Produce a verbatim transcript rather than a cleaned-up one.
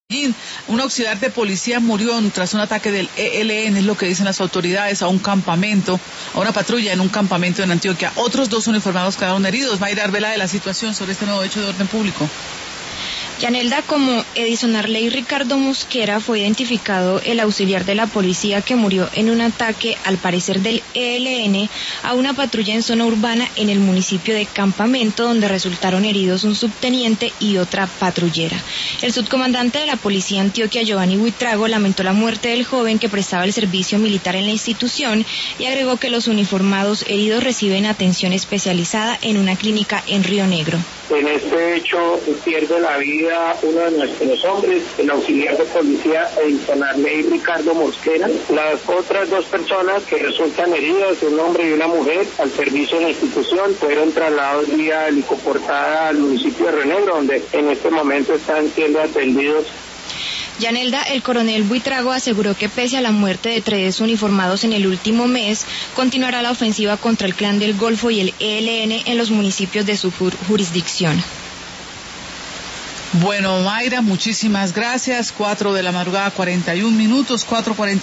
Un auxiliar de policía murió tras un ataque del E L N, es lo que dicen las autoridades, a un campamento, a una patrulla en un campamento en Antioquia. Otros dos uniformados quedaron heridos. Mayra Arbela de la situación sobre este nuevo hecho de orden público. Yanelda, como Edison Arley Ricardo Mosquera, fue identificado el auxiliar de la policía que murió en un ataque, al parecer del E L N, a una patrulla en zona urbana en el municipio de Campamento, donde resultaron heridos un subteniente y otra patrullera. El subcomandante de la policía Antioquia, Giovanni Buitrago, lamentó la muerte del joven que prestaba el servicio militar en la institución y agregó que los uniformados heridos reciben atención especializada en una clínica en Río Negro. En este hecho pierde la vida uno de nuestros hombres, el auxiliar de policía Edison Arley Ricardo Mosquera. Las otras dos personas que resultan heridas, un hombre y una mujer, al servicio de la institución, fueron trasladados vía helicoportada al municipio de Río Negro, donde en este momento están siendo atendidos. Yanelda, el coronel Buitrago aseguró que pese a la muerte de tres uniformados en el último mes, continuará la ofensiva contra el Clan del Golfo y el E L N en los municipios de su jurisdicción. Bueno, Mayra, muchísimas gracias. Cuatro de la madrugada, cuarenta y un minutos, cuatro cuarenta.